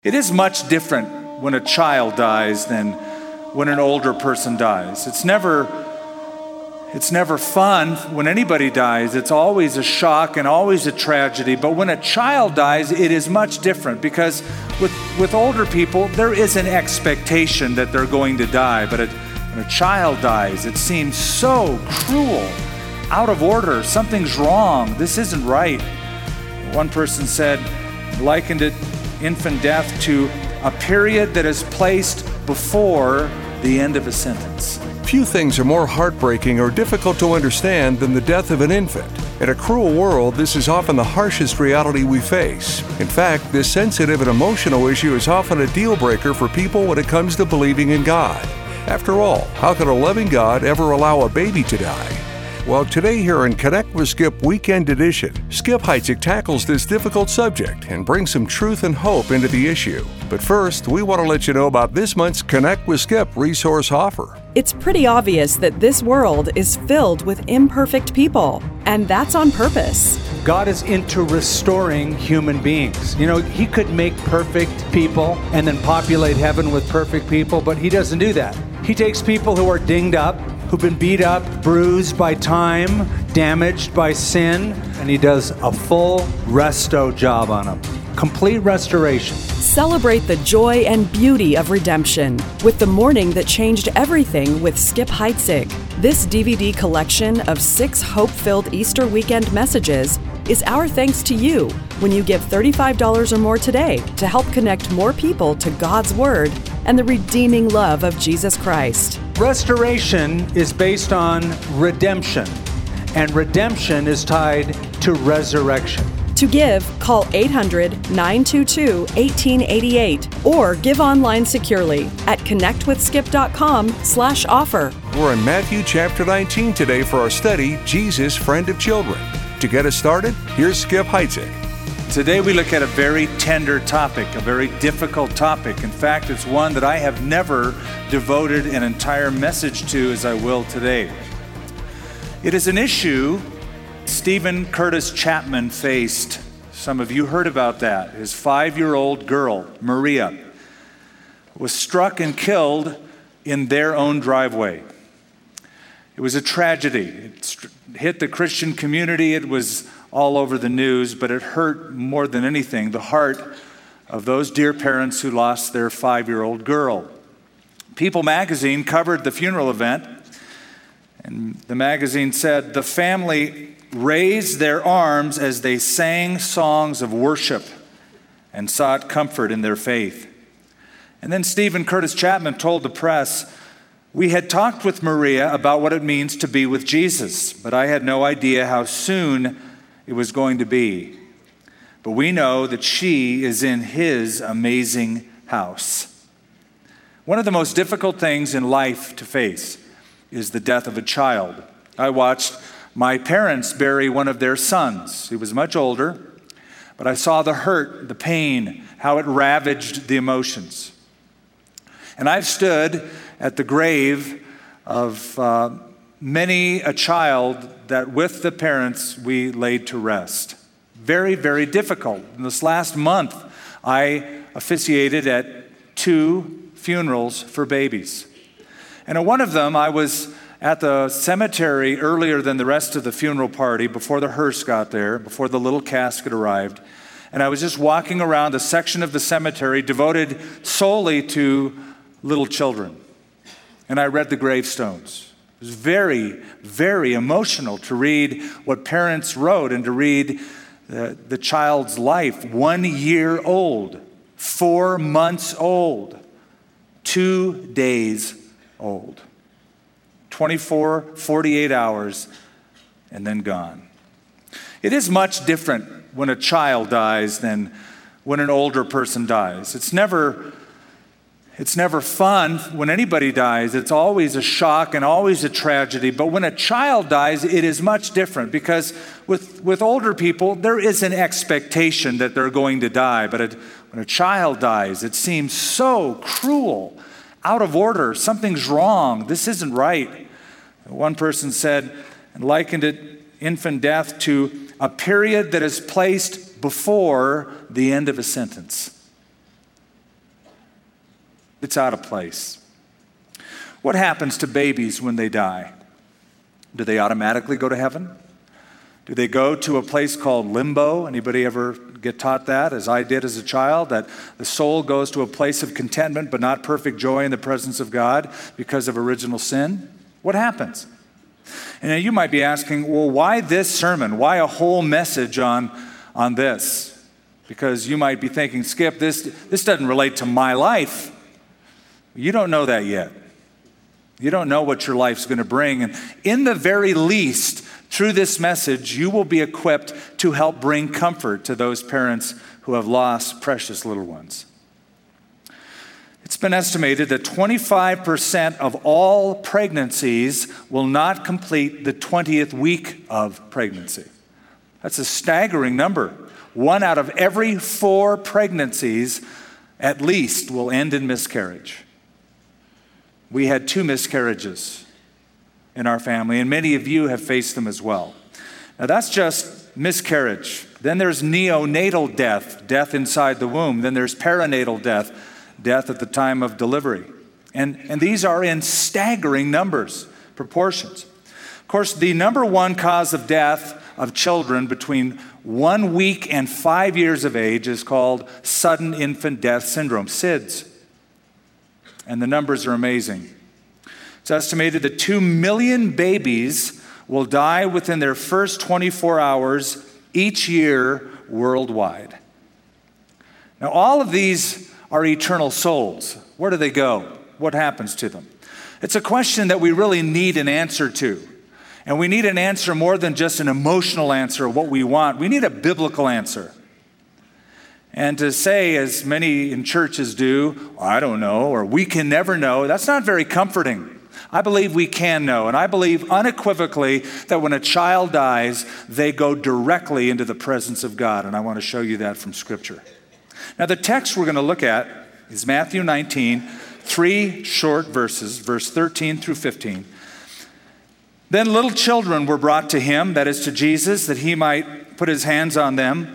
It is much different when a child dies than when an older person dies. It's never fun when anybody dies. It's always a shock and always a tragedy. But when a child dies, it is much different because with older people, there is an expectation that they're going to die. But when a child dies, it seems so cruel, out of order. Something's wrong. This isn't right. One person likened it, infant death, to a period that is placed before the end of a sentence. Few things are more heartbreaking or difficult to understand than the death of an infant. In a cruel world, this is often the harshest reality we face. In fact, this sensitive and emotional issue is often a deal breaker for people when it comes to believing in God. After all, how could a loving God ever allow a baby to die? Well, today here in Connect with Skip Weekend Edition, Skip Heitzig tackles this difficult subject and brings some truth and hope into the issue. But first, we want to let you know about this month's Connect with Skip resource offer. It's pretty obvious that this world is filled with imperfect people, and that's on purpose. God is into restoring human beings. You know, He could make perfect people and then populate heaven with perfect people, but He doesn't do that. He takes people who are dinged up, who've been beat up, bruised by time, damaged by sin, and He does a full resto job on them. Complete restoration. Celebrate the joy and beauty of redemption with The Morning That Changed Everything with Skip Heitzig. This DVD collection of 6 hope-filled Easter weekend messages is our thanks to you when you give $35 or more today to help connect more people to God's Word and the redeeming love of Jesus Christ. Restoration is based on redemption, and redemption is tied to resurrection. To give, call 800-922-1888 or give online securely at connectwithskip.com/offer. We're in Matthew chapter 19 today for our study, Jesus, Friend of Children. To get us started, here's Skip Heitzig. Today we look at a very tender topic, a very difficult topic. In fact, it's one that I have never devoted an entire message to as I will today. It is an issue Stephen Curtis Chapman faced. Some of you heard about that. His 5-year-old girl, Maria, was struck and killed in their own driveway. It was a tragedy. It hit the Christian community. It was all over the news, but it hurt more than anything the heart of those dear parents who lost their 5-year-old girl. People magazine covered the funeral event, and the magazine said, "The family raised their arms as they sang songs of worship and sought comfort in their faith." And then Stephen Curtis Chapman told the press, "We had talked with Maria about what it means to be with Jesus, but I had no idea how soon it was going to be. But we know that she is in His amazing house." One of the most difficult things in life to face is the death of a child. I watched my parents bury one of their sons. He was much older, but I saw the hurt, the pain, how it ravaged the emotions. And I've stood at the grave of many a child that with the parents we laid to rest. Very, very difficult. In this last month, I officiated at 2 funerals for babies. And at one of them, I was at the cemetery earlier than the rest of the funeral party, before the hearse got there, before the little casket arrived. And I was just walking around a section of the cemetery devoted solely to little children. And I read the gravestones. It was very, very emotional to read what parents wrote and to read the child's life. 1 year old, 4 months old, 2 days old. 24, 48 hours, and then gone. It is much different when a child dies than when an older person dies. It's never fun when anybody dies. It's always a shock and always a tragedy. But when a child dies, it is much different because with older people, there is an expectation that they're going to die. But when a child dies, it seems so cruel, out of order. Something's wrong. This isn't right. One person likened it, infant death, to a period that is placed before the end of a sentence. It's out of place. What happens to babies when they die? Do they automatically go to heaven? Do they go to a place called limbo? Anybody ever get taught that, as I did as a child, that the soul goes to a place of contentment but not perfect joy in the presence of God because of original sin? What happens? And now you might be asking, well, why this sermon? Why a whole message on this? Because you might be thinking, Skip, this doesn't relate to my life. You don't know that yet. You don't know what your life's going to bring. And in the very least, through this message, you will be equipped to help bring comfort to those parents who have lost precious little ones. It's been estimated that 25% of all pregnancies will not complete the 20th week of pregnancy. That's a staggering number. 1 out of every 4 pregnancies, at least, will end in miscarriage. We had 2 miscarriages in our family, and many of you have faced them as well. Now that's just miscarriage. Then there's neonatal death, death inside the womb. Then there's perinatal death, death at the time of delivery. And these are in staggering numbers, proportions. Of course, the number one cause of death of children between 1 week and 5 years of age is called sudden infant death syndrome, SIDS. And the numbers are amazing. It's estimated that 2 million babies will die within their first 24 hours each year worldwide. Now, all of these are eternal souls. Where do they go? What happens to them? It's a question that we really need an answer to. And we need an answer more than just an emotional answer of what we want. We need a biblical answer. And to say, as many in churches do, I don't know, or we can never know, that's not very comforting. I believe we can know, and I believe unequivocally that when a child dies, they go directly into the presence of God, and I want to show you that from Scripture. Now, the text we're going to look at is Matthew 19, 3 short verses, verse 13 through 15. Then little children were brought to him, that is to Jesus, that he might put his hands on them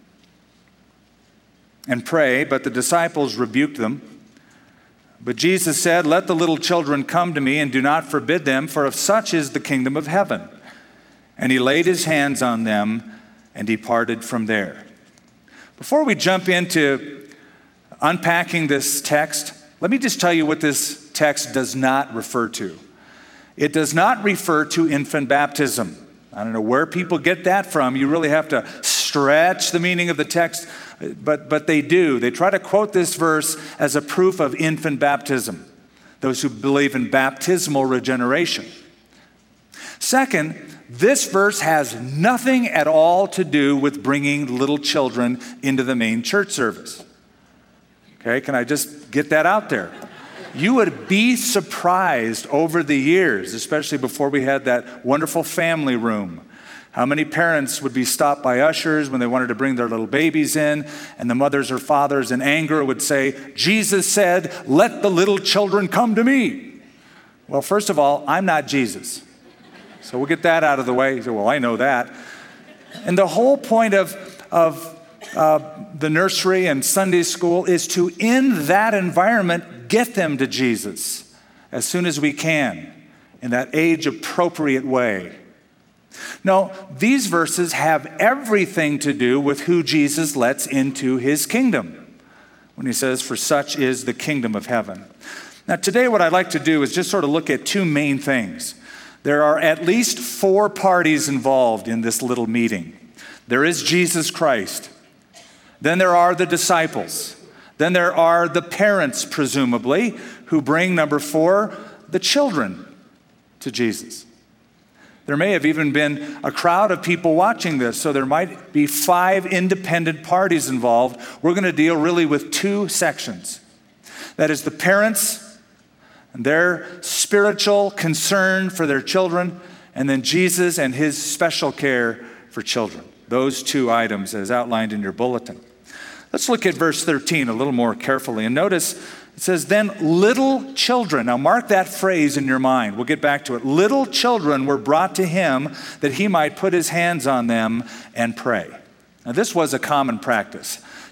and pray, but the disciples rebuked them. But Jesus said, "Let the little children come to me, and do not forbid them, for of such is the kingdom of heaven." And he laid his hands on them and departed from there. Before we jump into unpacking this text, let me just tell you what this text does not refer to. It does not refer to infant baptism. I don't know where people get that from. You really have to stretch the meaning of the text, but they do. They try to quote this verse as a proof of infant baptism, those who believe in baptismal regeneration. Second, this verse has nothing at all to do with bringing little children into the main church service. Okay, can I just get that out there? You would be surprised over the years, especially before we had that wonderful family room, how many parents would be stopped by ushers when they wanted to bring their little babies in, and the mothers or fathers in anger would say, "Jesus said, 'Let the little children come to me.'" Well, first of all, I'm not Jesus. So we'll get that out of the way. You say, "Well, I know that." And the whole point of the nursery and Sunday school is to, in that environment, get them to Jesus as soon as we can in that age-appropriate way. No, these verses have everything to do with who Jesus lets into his kingdom when he says, "For such is the kingdom of heaven." Now, today what I'd like to do is just sort of look at 2 main things. There are at least 4 parties involved in this little meeting. There is Jesus Christ. Then there are the disciples. Then there are the parents, presumably, who bring, number 4, the children to Jesus. There may have even been a crowd of people watching this, so there might be 5 independent parties involved. We're going to deal really with 2 sections. That is the parents and their spiritual concern for their children, and then Jesus and his special care for children. Those 2 items as outlined in your bulletin. Let's look at verse 13 a little more carefully. And notice it says, "Then little children." Now mark that phrase in your mind. We'll get back to it. "Little children were brought to him that he might put his hands on them and pray." Now this was a common practice.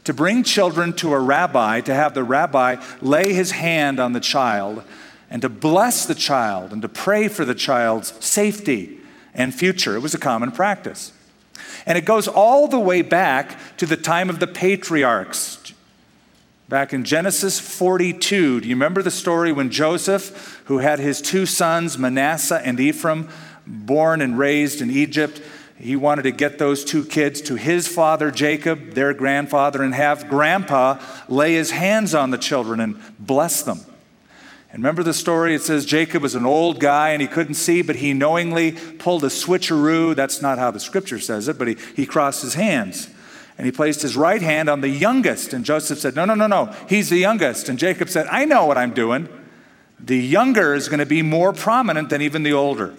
to bring children to a rabbi, to have the rabbi lay his hand on the child and to bless the child and to pray for the child's safety and future. It was a common practice. And it goes all the way back to the time of the patriarchs. Back in Genesis 42, do you remember the story when Joseph, who had his two sons, Manasseh and Ephraim, born and raised in Egypt, he wanted to get those two kids to his father Jacob, their grandfather, and have grandpa lay his hands on the children and bless them. And remember the story? It says Jacob was an old guy and he couldn't see, but he knowingly pulled a switcheroo. That's not how the scripture says it, but he crossed his hands. And he placed his right hand on the youngest. And Joseph said, no, he's the youngest. And Jacob said, I know what I'm doing. The younger is going to be more prominent than even the older.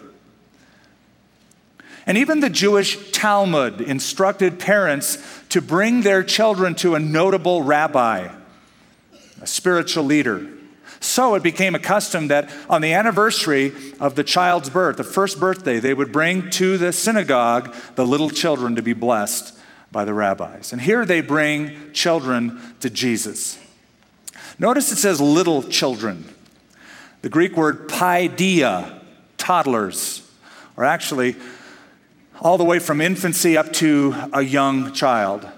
And even the Jewish Talmud instructed parents to bring their children to a notable rabbi, a spiritual leader. So it became a custom that on the anniversary of the child's birth, the first birthday, they would bring to the synagogue the little children to be blessed by the rabbis. And here they bring children to Jesus. Notice it says little children. The Greek word paideia, toddlers, or actually all the way from infancy up to a young child.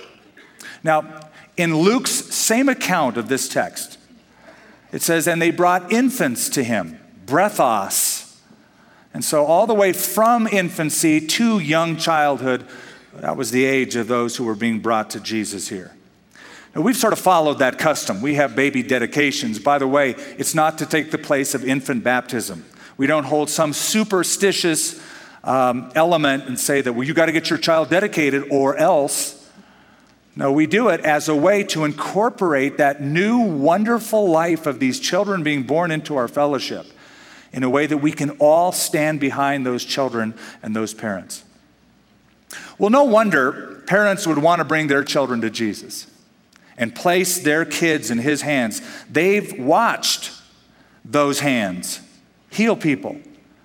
Now, in Luke's same account of this text, it says, and they brought infants to him, breathos. And so all the way from infancy to young childhood, that was the age of those who were being brought to Jesus here. Now, we've sort of followed that custom. We have baby dedications. By the way, it's not to take the place of infant baptism. We don't hold some superstitious element and say that, well, you got to get your child dedicated or else. No, we do it as a way to incorporate that new wonderful life of these children being born into our fellowship in a way that we can all stand behind those children and those parents. Well, no wonder parents would want to bring their children to Jesus and place their kids in his hands. They've watched those hands heal people,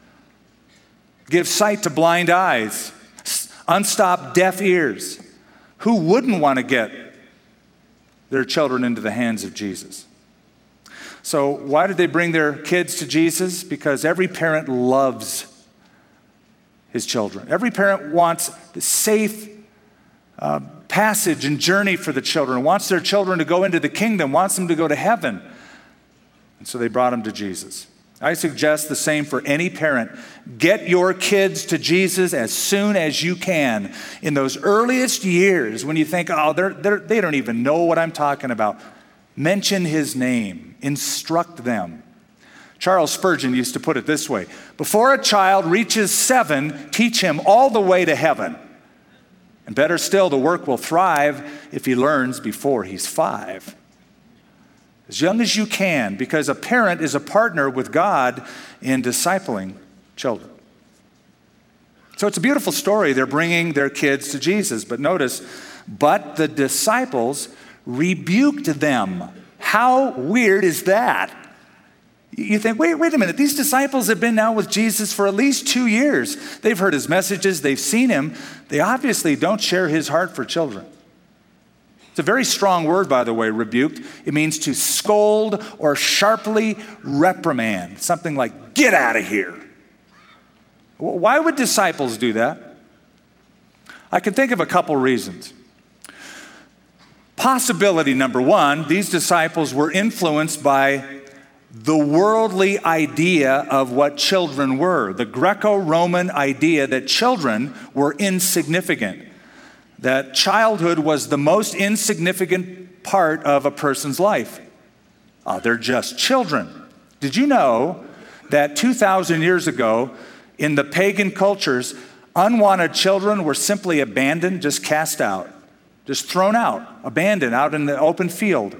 give sight to blind eyes, unstop deaf ears. Who wouldn't want to get their children into the hands of Jesus? So why did they bring their kids to Jesus? Because every parent loves his children. Every parent wants the safe passage and journey for the children, wants their children to go into the kingdom, wants them to go to heaven. And so they brought them to Jesus. I suggest the same for any parent. Get your kids to Jesus as soon as you can. In those earliest years when you think, oh, they don't even know what I'm talking about. Mention his name. Instruct them. Charles Spurgeon used to put it this way: before a child reaches 7, teach him all the way to heaven. And better still, the work will thrive if he learns before he's 5. As young as you can, because a parent is a partner with God in discipling children. So it's a beautiful story. They're bringing their kids to Jesus. But notice, but the disciples rebuked them. How weird is that? You think, wait a minute. These disciples have been now with Jesus for at least 2 years. They've heard his messages. They've seen him. They obviously don't share his heart for children. It's a very strong word, by the way, rebuked. It means to scold or sharply reprimand. Something like, get out of here. Why would disciples do that? I can think of a couple reasons. Possibility number one, these disciples were influenced by the worldly idea of what children were, the Greco-Roman idea that children were insignificant, that childhood was the most insignificant part of a person's life. They're just children. Did you know that 2,000 years ago, in the pagan cultures, unwanted children were simply abandoned, just cast out, just thrown out, abandoned out in the open field?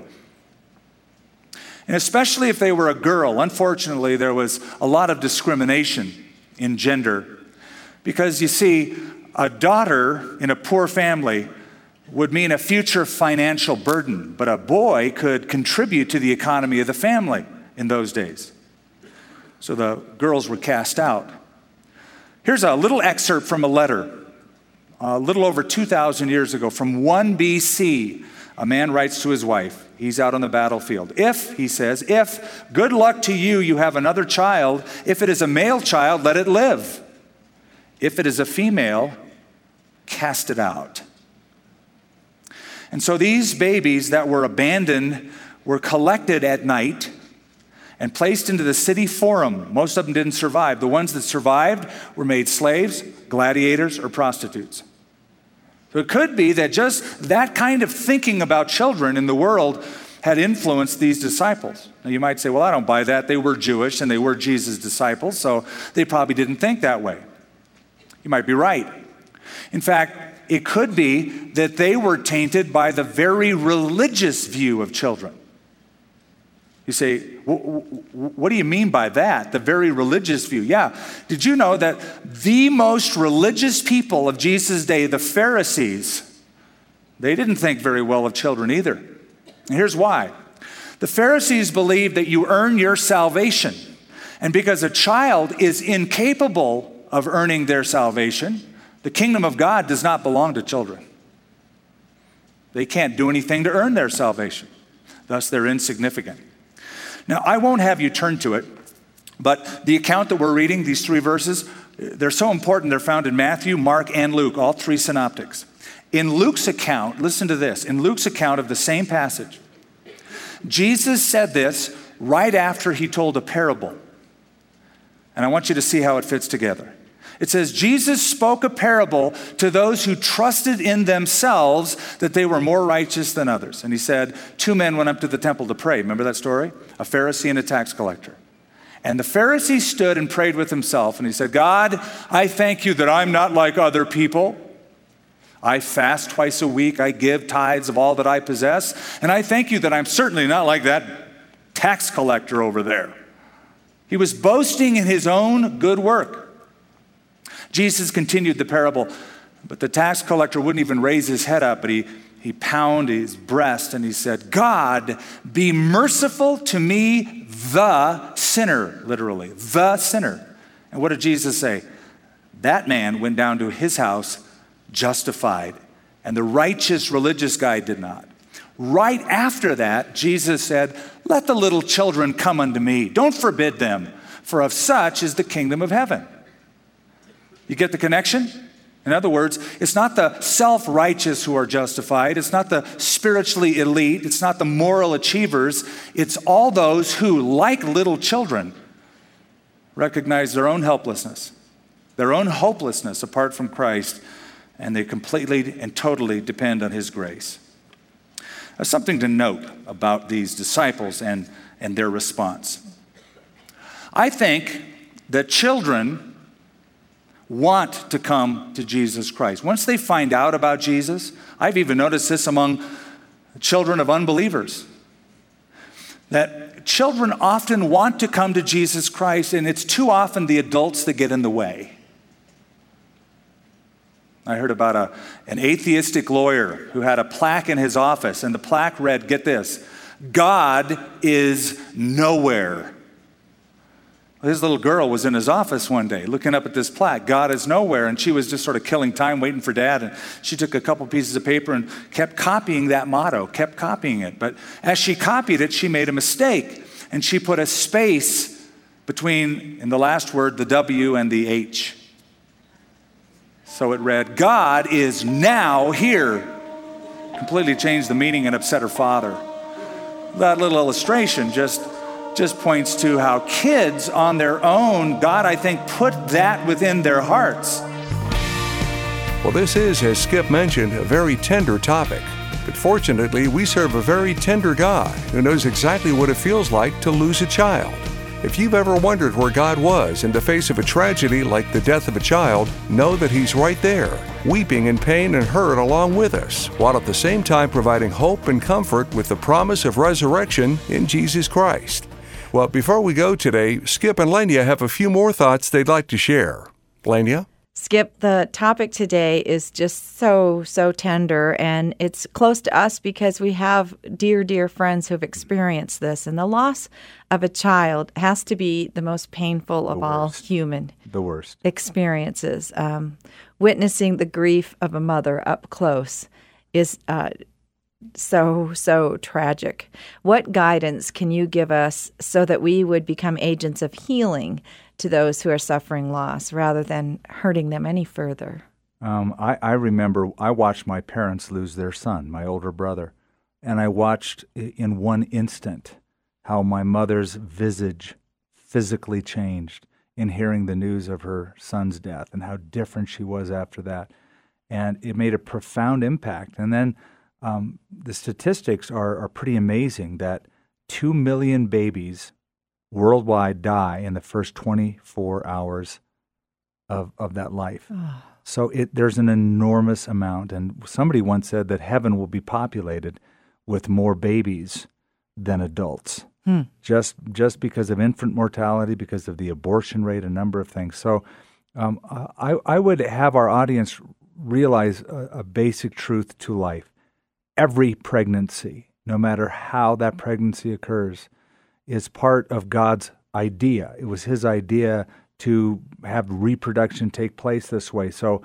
And especially if they were a girl, unfortunately, there was a lot of discrimination in gender. Because you see, a daughter in a poor family would mean a future financial burden, but a boy could contribute to the economy of the family in those days. So the girls were cast out. Here's a little excerpt from a letter, a little over 2,000 years ago, from 1 BC, A man writes to his wife. He's out on the battlefield. If, he says, if, good luck to you, you have another child. If it is a male child, let it live. If it is a female, cast it out. And so these babies that were abandoned were collected at night and placed into the city forum. Most of them didn't survive. The ones that survived were made slaves, gladiators, or prostitutes. So it could be that just that kind of thinking about children in the world had influenced these disciples. Now you might say, well, I don't buy that. They were Jewish and they were Jesus' disciples, so they probably didn't think that way. You might be right. In fact, it could be that they were tainted by the very religious view of children. You say, what do you mean by that? The very religious view. Yeah. Did you know that the most religious people of Jesus' day, the Pharisees, they didn't think very well of children either. And here's why. The Pharisees believed that you earn your salvation. And because a child is incapable of earning their salvation, the kingdom of God does not belong to children. They can't do anything to earn their salvation. Thus, they're insignificant. Now, I won't have you turn to it, but the account that we're reading, these 3 verses, they're so important. They're found in Matthew, Mark, and Luke, all 3 synoptics. In Luke's account, listen to this. In Luke's account of the same passage, Jesus said this right after he told a parable. And I want you to see how it fits together. It says, Jesus spoke a parable to those who trusted in themselves that they were more righteous than others. And he said, 2 men went up to the temple to pray. Remember that story? A Pharisee and a tax collector. And the Pharisee stood and prayed with himself. And he said, God, I thank you that I'm not like other people. I fast twice a week. I give tithes of all that I possess. And I thank you that I'm certainly not like that tax collector over there. He was boasting in his own good work. Jesus continued the parable, but the tax collector wouldn't even raise his head up, but he pounded his breast and he said, God, be merciful to me, the sinner, literally, the sinner. And what did Jesus say? That man went down to his house justified, and the righteous religious guy did not. Right after that, Jesus said, let the little children come unto me. Don't forbid them, for of such is the kingdom of heaven. You get the connection? In other words, it's not the self-righteous who are justified. It's not the spiritually elite. It's not the moral achievers. It's all those who, like little children, recognize their own helplessness, their own hopelessness apart from Christ, and they completely and totally depend on His grace. There's something to note about these disciples and their response. I think that children want to come to Jesus Christ. Once they find out about Jesus, I've even noticed this among children of unbelievers, that children often want to come to Jesus Christ, and it's too often the adults that get in the way. I heard about an atheistic lawyer who had a plaque in his office, and the plaque read, get this, God is nowhere. His little girl was in his office one day looking up at this plaque, God is nowhere, and she was just sort of killing time waiting for Dad, and she took a couple pieces of paper and kept copying that motto, kept copying it. But as she copied it, she made a mistake, and she put a space between, in the last word, the W and the H. So it read, God is now here. Completely changed the meaning and upset her father. That little illustration just points to how kids on their own, God, I think, put that within their hearts. Well, this is, as Skip mentioned, a very tender topic. But fortunately, we serve a very tender God who knows exactly what it feels like to lose a child. If you've ever wondered where God was in the face of a tragedy like the death of a child, know that He's right there, weeping in pain and hurt along with us, while at the same time providing hope and comfort with the promise of resurrection in Jesus Christ. Well, before we go today, Skip and Lenya have a few more thoughts they'd like to share. Lenya? Skip, the topic today is just so tender, and it's close to us because we have dear friends who've experienced this. And the loss of a child has to be the most painful of all human experiences. Witnessing the grief of a mother up close is so tragic. What guidance can you give us so that we would become agents of healing to those who are suffering loss rather than hurting them any further? I remember I watched my parents lose their son, my older brother, and I watched in one instant how my mother's visage physically changed in hearing the news of her son's death and how different she was after that. And it made a profound impact. And then the statistics are pretty amazing that 2 million babies worldwide die in the first 24 hours of that life. Oh. So there's an enormous amount. And somebody once said that heaven will be populated with more babies than adults. Just because of infant mortality, because of the abortion rate, a number of things. So I would have our audience realize a basic truth to life. Every pregnancy, no matter how that pregnancy occurs, is part of God's idea. It was His idea to have reproduction take place this way. So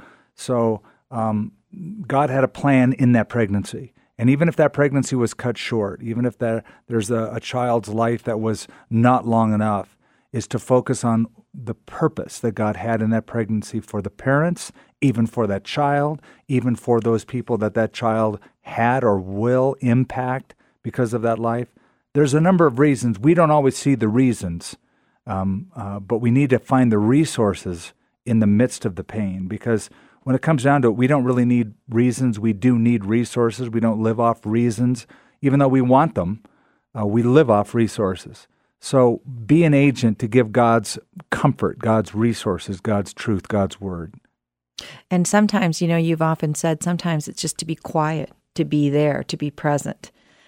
God had a plan in that pregnancy. And even if that pregnancy was cut short, even if there's a child's life that was not long enough, is to focus on the purpose that God had in that pregnancy for the parents, even for that child, even for those people that child had or will impact because of that life. There's a number of reasons. We don't always see the reasons, but we need to find the resources in the midst of the pain, because when it comes down to it, we don't really need reasons. We do need resources. We don't live off reasons. Even though we want them, we live off resources. So be an agent to give God's comfort, God's resources, God's truth, God's word. And sometimes, you've often said sometimes it's just to be quiet, to be there, to be present.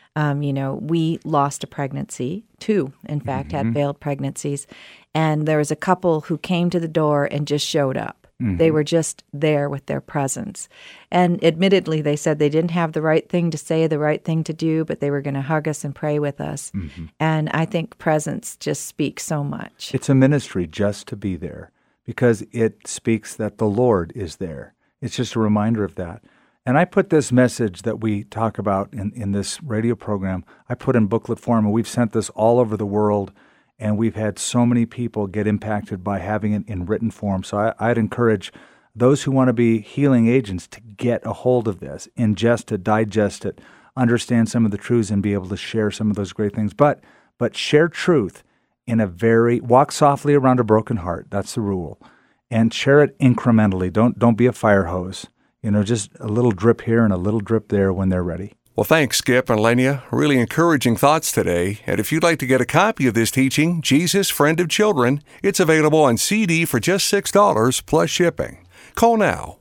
We lost a pregnancy, 2, in fact, had failed pregnancies. And there was a couple who came to the door and just showed up. Mm-hmm. They were just there with their presence. And admittedly, they said they didn't have the right thing to say, the right thing to do, but they were going to hug us and pray with us. Mm-hmm. And I think presence just speaks so much. It's a ministry just to be there because it speaks that the Lord is there. It's just a reminder of that. And I put this message that we talk about in this radio program, I put in booklet form, and we've sent this all over the world. And we've had so many people get impacted by having it in written form. So I'd encourage those who want to be healing agents to get a hold of this, ingest it, digest it, understand some of the truths, and be able to share some of those great things. But share truth in walk softly around a broken heart. That's the rule. And share it incrementally. Don't be a fire hose. Just a little drip here and a little drip there when they're ready. Well, thanks, Skip and Lenya. Really encouraging thoughts today. And if you'd like to get a copy of this teaching, Jesus, Friend of Children, it's available on CD for just $6 plus shipping. Call now,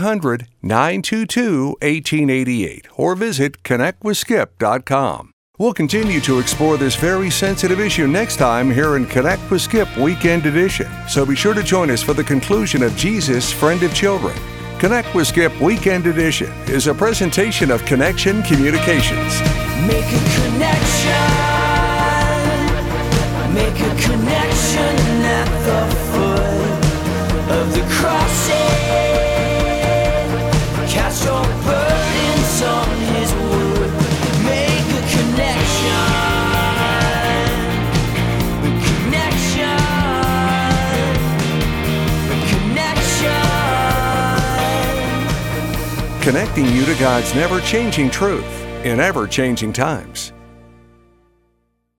1-800-922-1888, or visit connectwithskip.com. We'll continue to explore this very sensitive issue next time here in Connect with Skip Weekend Edition. So be sure to join us for the conclusion of Jesus, Friend of Children. Connect with Skip Weekend Edition is a presentation of Connection Communications. Make a connection. Make a connection at the foot of the crossing. Cast your burdens on His wood. Make a connection. Connecting you to God's never-changing truth in ever-changing times.